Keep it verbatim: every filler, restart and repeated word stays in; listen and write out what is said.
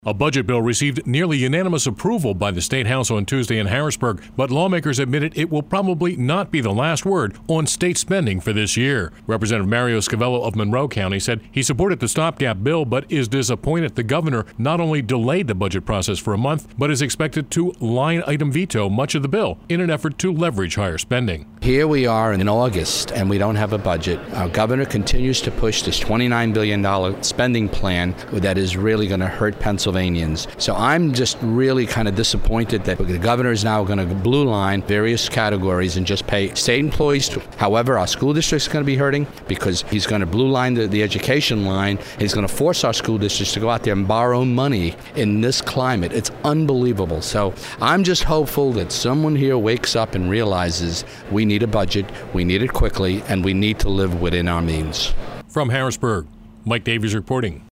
A budget bill received nearly unanimous approval by the State House on Tuesday in Harrisburg, but lawmakers admitted it will probably not be the last word on state spending for this year. Representative Mario Scavello of Monroe County said he supported the stopgap bill, but is disappointed the governor not only delayed the budget process for a month, but is expected to line-item veto much of the bill in an effort to leverage higher spending. Here we are in August, and we don't have a budget. Our governor continues to push this twenty-nine billion dollars spending plan that is really going to hurt Pennsylvania. So I'm just really kind of disappointed that the governor is now going to blue line various categories and just pay state employees. However, our school district is going to be hurting because he's going to blue line the, the education line. He's going to force our school districts to go out there and borrow money in this climate. It's unbelievable. So I'm just hopeful that someone here wakes up and realizes we need a budget, we need it quickly, and we need to live within our means. From Harrisburg, Mike Davies reporting.